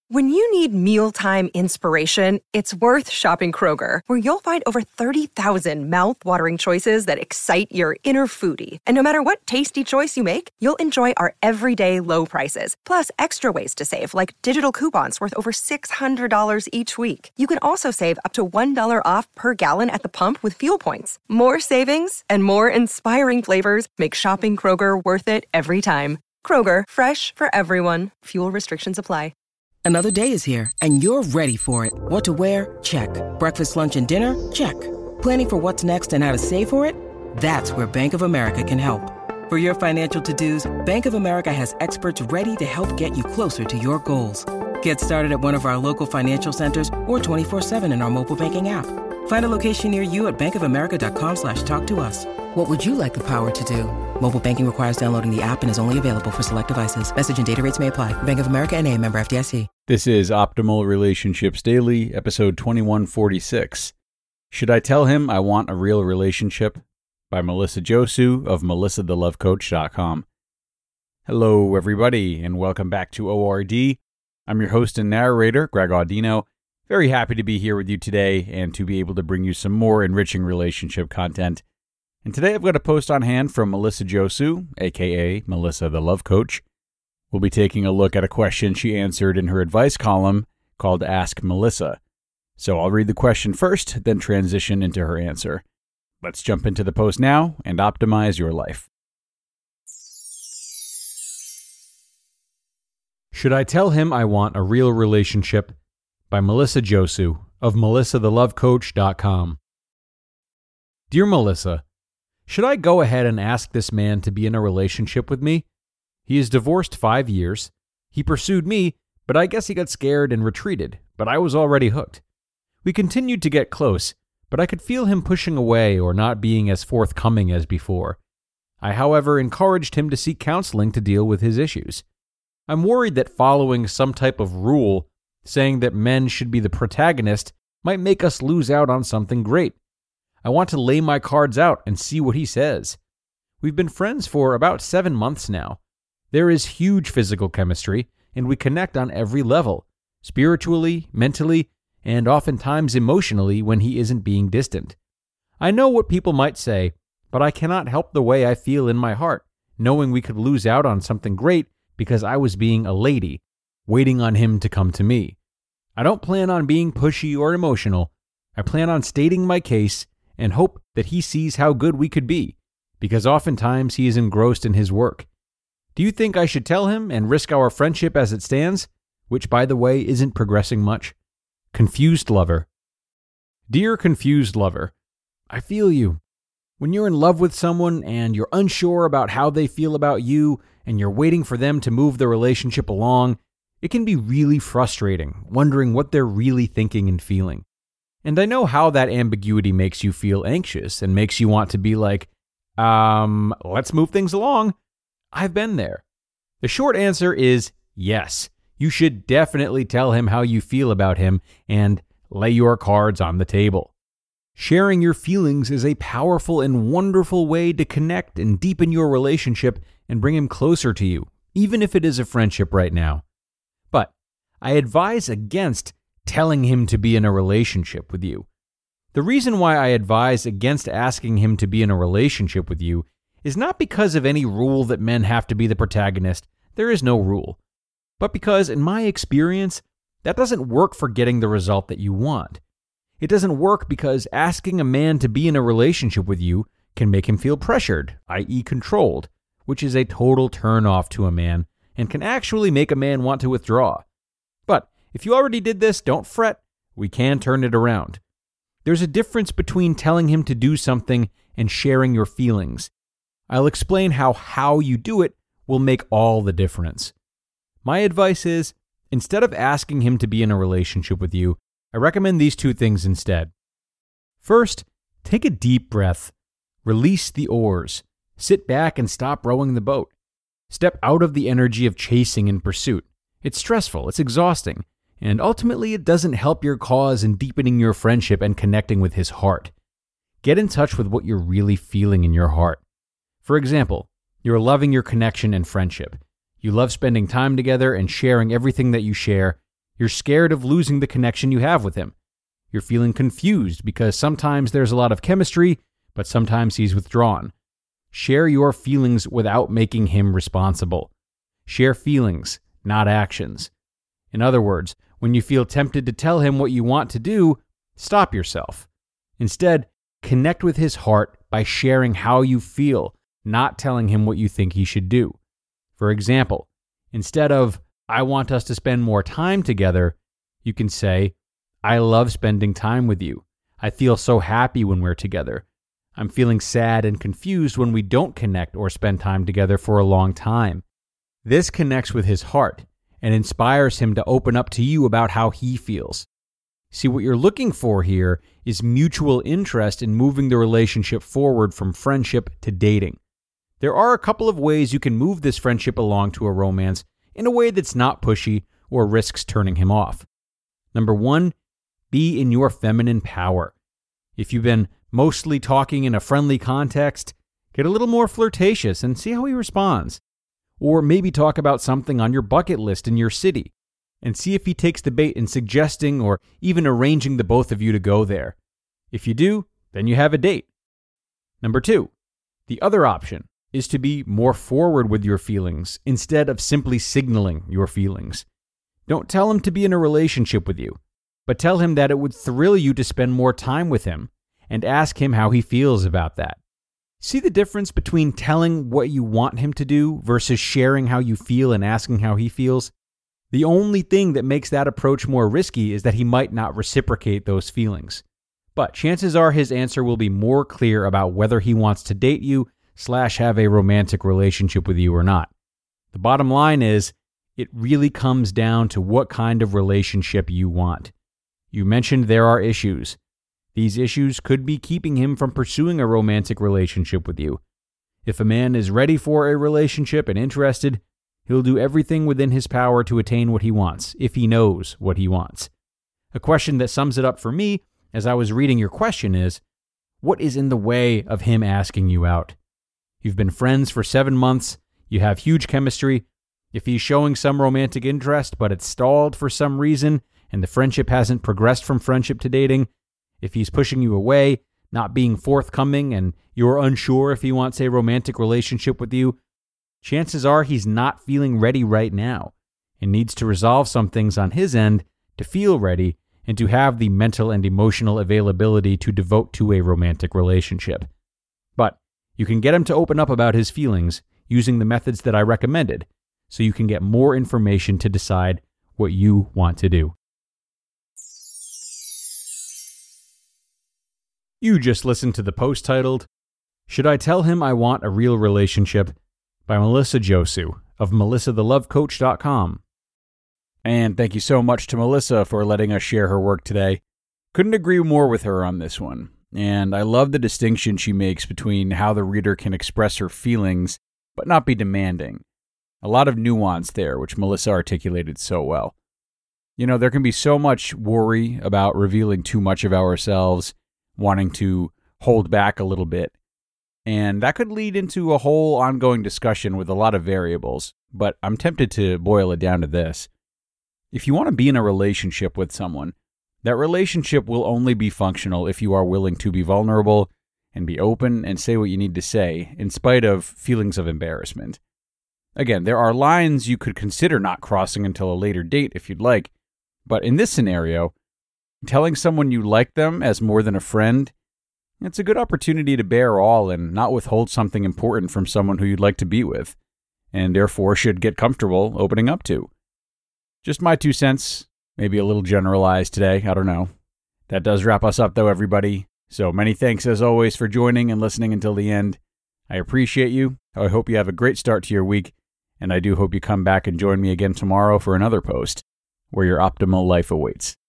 When you need mealtime inspiration, it's worth shopping Kroger, where you'll find over 30,000 mouth-watering choices that excite your inner foodie. And no matter what tasty choice you make, you'll enjoy our everyday low prices, plus extra ways to save, like digital coupons worth over $600 each week. You can also save up to $1 off per gallon at the pump with fuel points. More savings and more inspiring flavors make shopping Kroger worth it every time. Kroger, fresh for everyone. Fuel restrictions apply. Another day is here, and you're ready for it. What to wear? Check. Breakfast, lunch, and dinner? Check. Planning for what's next and how to save for it? That's where Bank of America can help. For your financial to-dos, Bank of America has experts ready to help get you closer to your goals. Get started at one of our local financial centers or 24/7 in our mobile banking app. Find a location near you at bankofamerica.com/talktous. What would you like the power to do? Mobile banking requires downloading the app and is only available for select devices. Message and data rates may apply. Bank of America N.A., member FDIC. This is Optimal Relationships Daily, episode 2146. Should I Tell Him I Want a Real Relationship? By Melissa Josue of melissathelovecoach.com. Hello, everybody, and welcome back to ORD. I'm your host and narrator, Greg Audino. Very happy to be here with you today and to be able to bring you some more enriching relationship content. And today I've got a post on hand from Melissa Josue, aka Melissa the Love Coach. We'll be taking a look at a question she answered in her advice column called Ask Melissa. So I'll read the question first, then transition into her answer. Let's jump into the post now and optimize your life. Should I Tell Him I Want a Real Relationship? By Melissa Josue of melissathelovecoach.com. Dear Melissa, should I go ahead and ask this man to be in a relationship with me? He is divorced 5 years. He pursued me, but I guess he got scared and retreated, but I was already hooked. We continued to get close, but I could feel him pushing away or not being as forthcoming as before. I, however, encouraged him to seek counseling to deal with his issues. I'm worried that following some type of rule, saying that men should be the protagonist, might make us lose out on something great. I want to lay my cards out and see what he says. We've been friends for about 7 months now. There is huge physical chemistry, and we connect on every level, spiritually, mentally, and oftentimes emotionally when he isn't being distant. I know what people might say, but I cannot help the way I feel in my heart, knowing we could lose out on something great because I was being a lady, waiting on him to come to me. I don't plan on being pushy or emotional. I plan on stating my case and hope that he sees how good we could be, because oftentimes he is engrossed in his work. Do you think I should tell him and risk our friendship as it stands, which, by the way, isn't progressing much? Confused Lover. Dear Confused Lover, I feel you. When you're in love with someone and you're unsure about how they feel about you and you're waiting for them to move the relationship along, it can be really frustrating, wondering what they're really thinking and feeling. And I know how that ambiguity makes you feel anxious and makes you want to be like, let's move things along. I've been there. The short answer is yes. You should definitely tell him how you feel about him and lay your cards on the table. Sharing your feelings is a powerful and wonderful way to connect and deepen your relationship and bring him closer to you, even if it is a friendship right now. But I advise against telling him to be in a relationship with you. The reason why I advise against asking him to be in a relationship with you is not because of any rule that men have to be the protagonist. There is no rule. But because, in my experience, that doesn't work for getting the result that you want. It doesn't work because asking a man to be in a relationship with you can make him feel pressured, i.e. controlled, which is a total turn-off to a man and can actually make a man want to withdraw. But if you already did this, don't fret. We can turn it around. There's a difference between telling him to do something and sharing your feelings. I'll explain how you do it will make all the difference. My advice is, instead of asking him to be in a relationship with you, I recommend these 2 things instead. First, take a deep breath. Release the oars. Sit back and stop rowing the boat. Step out of the energy of chasing and pursuit. It's stressful, it's exhausting, and ultimately it doesn't help your cause in deepening your friendship and connecting with his heart. Get in touch with what you're really feeling in your heart. For example, you're loving your connection and friendship. You love spending time together and sharing everything that you share. You're scared of losing the connection you have with him. You're feeling confused because sometimes there's a lot of chemistry, but sometimes he's withdrawn. Share your feelings without making him responsible. Share feelings, not actions. In other words, when you feel tempted to tell him what you want to do, stop yourself. Instead, connect with his heart by sharing how you feel, not telling him what you think he should do. For example, instead of, "I want us to spend more time together," you can say, "I love spending time with you. I feel so happy when we're together. I'm feeling sad and confused when we don't connect or spend time together for a long time." This connects with his heart and inspires him to open up to you about how he feels. See, what you're looking for here is mutual interest in moving the relationship forward from friendship to dating. There are a couple of ways you can move this friendship along to a romance in a way that's not pushy or risks turning him off. Number one, be in your feminine power. If you've been mostly talking in a friendly context, get a little more flirtatious and see how he responds. Or maybe talk about something on your bucket list in your city and see if he takes the bait in suggesting or even arranging the both of you to go there. If you do, then you have a date. Number two, the other option is to be more forward with your feelings instead of simply signaling your feelings. Don't tell him to be in a relationship with you, but tell him that it would thrill you to spend more time with him and ask him how he feels about that. See the difference between telling what you want him to do versus sharing how you feel and asking how he feels? The only thing that makes that approach more risky is that he might not reciprocate those feelings. But chances are his answer will be more clear about whether he wants to date you / have a romantic relationship with you or not. The bottom line is, it really comes down to what kind of relationship you want. You mentioned there are issues. These issues could be keeping him from pursuing a romantic relationship with you. If a man is ready for a relationship and interested, he'll do everything within his power to attain what he wants, if he knows what he wants. A question that sums it up for me, as I was reading your question, is, what is in the way of him asking you out? You've been friends for 7 months, you have huge chemistry. If he's showing some romantic interest, but it's stalled for some reason, and the friendship hasn't progressed from friendship to dating, if he's pushing you away, not being forthcoming, and you're unsure if he wants a romantic relationship with you, chances are he's not feeling ready right now and needs to resolve some things on his end to feel ready and to have the mental and emotional availability to devote to a romantic relationship. But you can get him to open up about his feelings using the methods that I recommended, so you can get more information to decide what you want to do. You just listened to the post titled, "Should I Tell Him I Want a Real Relationship?" by Melissa Josu of melissathelovecoach.com. And thank you so much to Melissa for letting us share her work today. Couldn't agree more with her on this one. And I love the distinction she makes between how the reader can express her feelings but not be demanding. A lot of nuance there, which Melissa articulated so well. You know, there can be so much worry about revealing too much of ourselves, wanting to hold back a little bit. And that could lead into a whole ongoing discussion with a lot of variables, but I'm tempted to boil it down to this. If you want to be in a relationship with someone, that relationship will only be functional if you are willing to be vulnerable and be open and say what you need to say, in spite of feelings of embarrassment. Again, there are lines you could consider not crossing until a later date if you'd like, but in this scenario, telling someone you like them as more than a friend, it's a good opportunity to bear all and not withhold something important from someone who you'd like to be with, and therefore should get comfortable opening up to. Just my 2 cents, maybe a little generalized today, I don't know. That does wrap us up though, everybody. So many thanks as always for joining and listening until the end. I appreciate you. I hope you have a great start to your week, and I do hope you come back and join me again tomorrow for another post where your optimal life awaits.